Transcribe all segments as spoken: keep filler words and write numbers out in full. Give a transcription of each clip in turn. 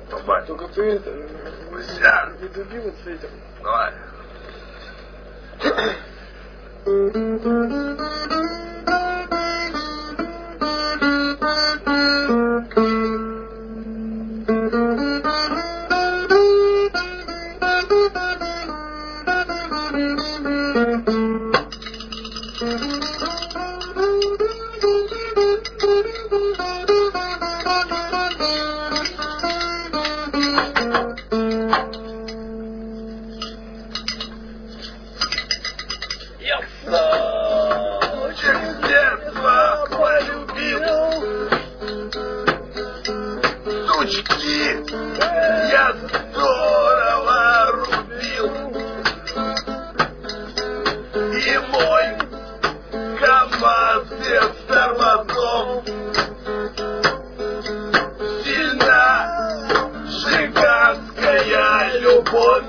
Давай. Только ты это... Вася. Не дуби вот с этим. Давай. Я здорово рубил, и мой КамАЗ без тормозов сильна жиганская любовь.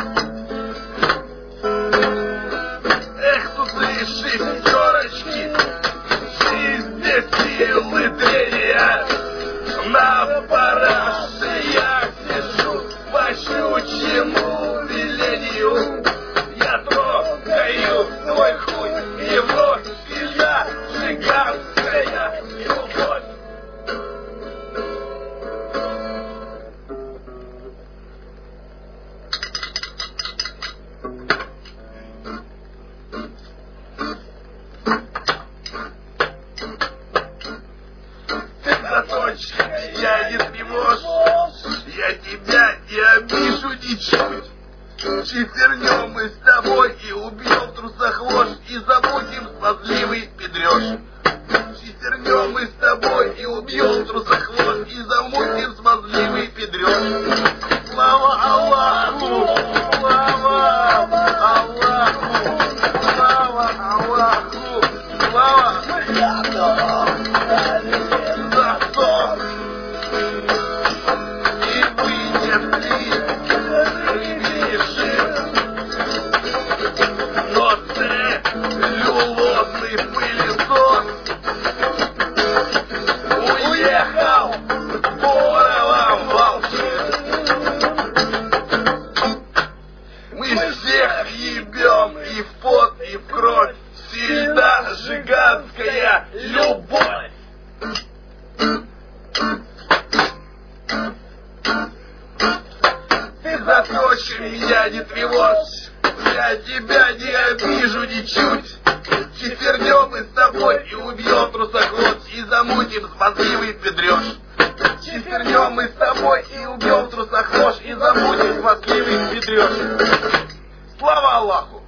Эх, тут лишь шестерочки, жизнь без силы трения. На параше я сижу по щучьему велению. Я трогаю твой хуй, его сильна жиганская любовь. Я не тревожь, я тебя не обижу ничуть. Чифернем мы с тобой и убьем в трусах ложь и замутим смазливый педреж. Чифернем мы с тобой и убьем в трусах ложь и замутим смазливый педреж. Слава Аллаху! Слава Аллаху! Слава Аллаху! Слава! И в пот, и в кровь сильна жиганская любовь. Ты запросишь меня, не тревожь, я тебя не обижу ничуть. Чифернем мы с тобой и убьем трусоход и замутим смазливый педреж. Чифернем мы с тобой и убьем трусоход и замутим смазливый педреж. Слава Аллаху!